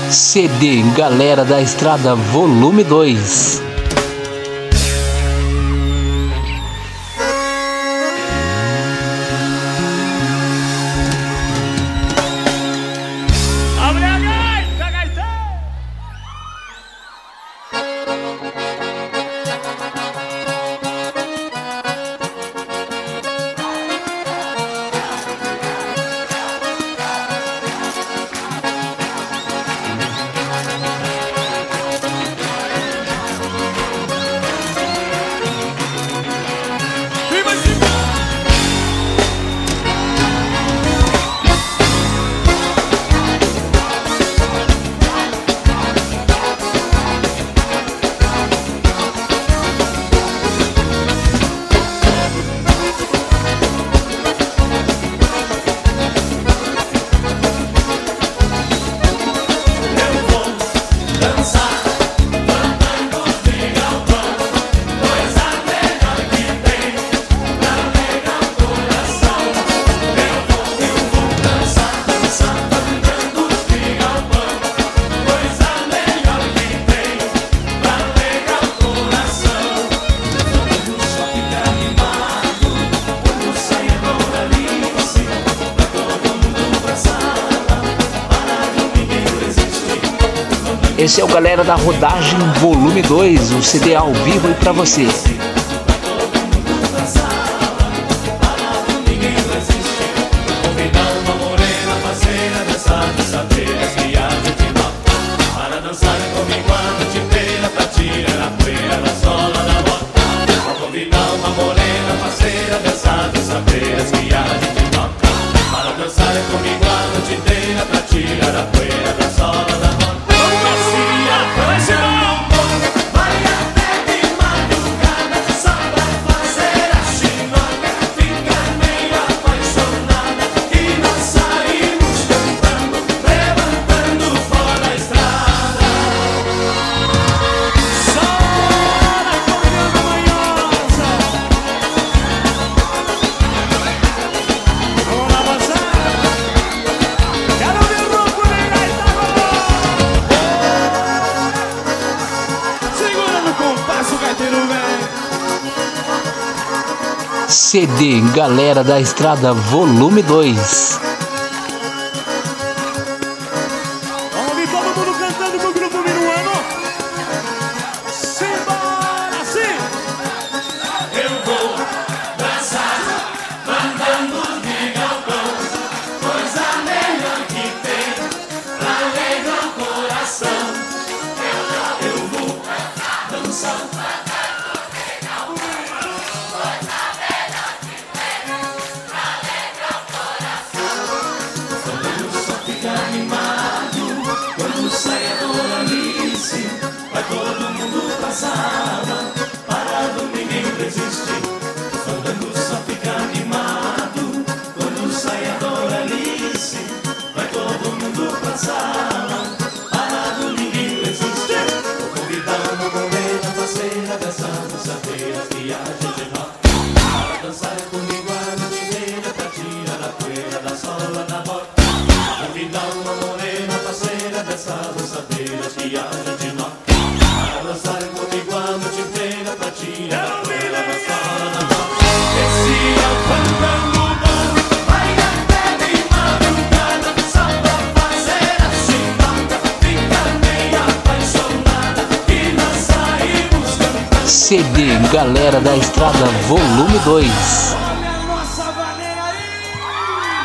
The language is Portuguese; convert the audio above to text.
CD Galera da Estrada Volume 2. Esse é o Galera da Rodagem Volume 2, o CD ao vivo aí pra você. CD Galera da Estrada Volume 2. Vamos ouvir todo mundo cantando pro grupo Minuano. Simbora, sim! Eu vou dançar, mandando de galpão, coisa melhor que tem, pra alegrar o coração. Eu vou dançar. Vai todo mundo pra sala, parado ninguém resiste. O fandango só fica animado quando sai a Doralice. Vai todo mundo pra sala, parado ninguém resiste. Vou convidar uma morena parceira dessa dançadeira que a gente não. Para dançar comigo a noite inteira, pra tirar a poeira da sola da bota. Vou convidar uma morena parceira dessa dançadeira que a gente não. Dançar comigo a noite inteira pra tirar a poeira da sola da bota. Esse é o fandango bom, vai até de madrugada, só pra fazer a chimbada, fica meio apaixonada e nós saímos cantando. CD Galera da Estrada Volume 2.